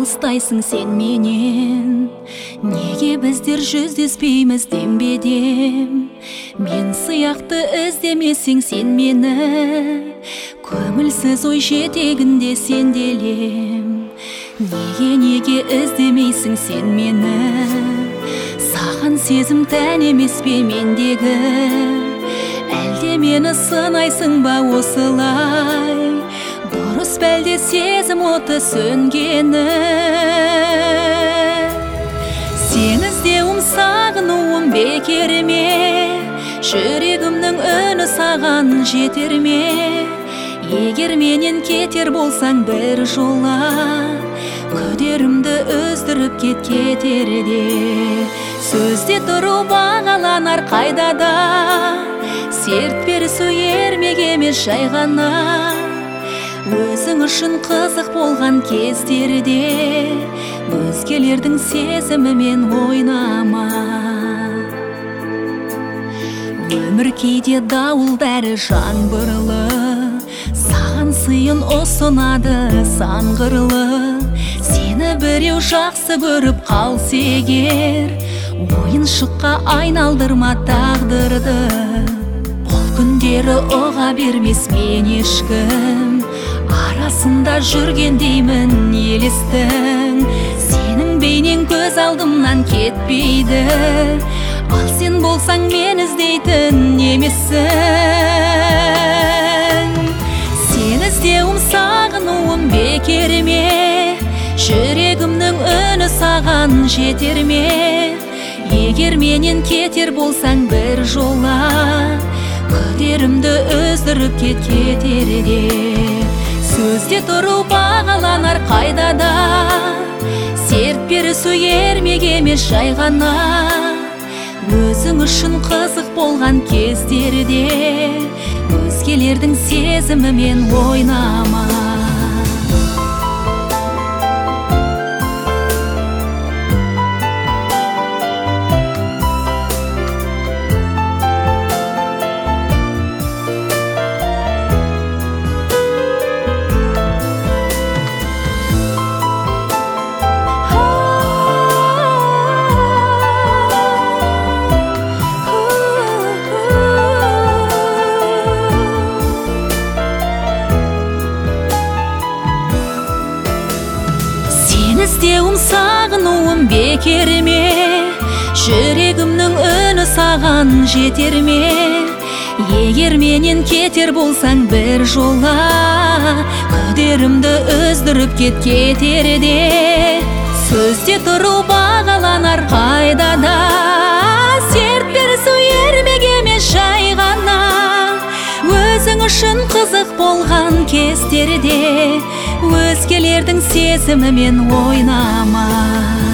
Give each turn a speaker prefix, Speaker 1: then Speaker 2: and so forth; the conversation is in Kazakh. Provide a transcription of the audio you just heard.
Speaker 1: алыстайсың сен менен? Неге біздер жүздеспейміз дембедем? Мен сияқты іздемесең сен мені, көңілсіз ой жетегінде сенделем. Неге іздемейсің сен мені? Саған сезім тән емес пе мендегі? Әлде мені сынайсың ба осылай? Дұрыс бәлде сезім оты сөнгені? Сен іздеуім сағынуым бекер ме? Жүрегімнің үні саған жетер ме? Егер менен кетер болсаң бір жола, күдерімді өздіріп кетерде. Сөзде тұру бағаланар қайда да, серт берісу ермек емес жай ғана. Өзің үшін қызық болған кездерде, өзгелердің сезімімен ойнама. Өмір кейде дауыл бәрі жаңбырлы, саған сыйын ұсынады сан қырлы. Сені біреу жақсы көріп қалса егер, ойыншыққа айналдырма тағдырды. Бұл күндері ұға бермес мен ешкім, арасында жүргендеймін елестің. Сенің бейнең көз алдымнан кетпейді, ал сен болсаң мен іздейтін емессің. Сен іздеуім сағынуым бекер ме? Жүрегімнің үні саған жетер ме? Егер менен кетер болсаң бір жола, күдерімді өздіріп кетерде. Сөзде тұру бағаланар қайда да, серт берісу ермек емес жай ғана. Өзің үшін қызық болған кездерде, өзгелердің сезімімен ойнама. Іздеуім сағынуым бекер ме? Жүрегімнің үні саған жетер ме? Егер менен кетер болсаң бір жола, күдерімді өздіріп кетерде. Сөзде тұру бағаланар қайда да, серт берісу ермек емес жай ғана. Өзің үшін қызық болған кездерде, өзгелердің сезімімен ойнама.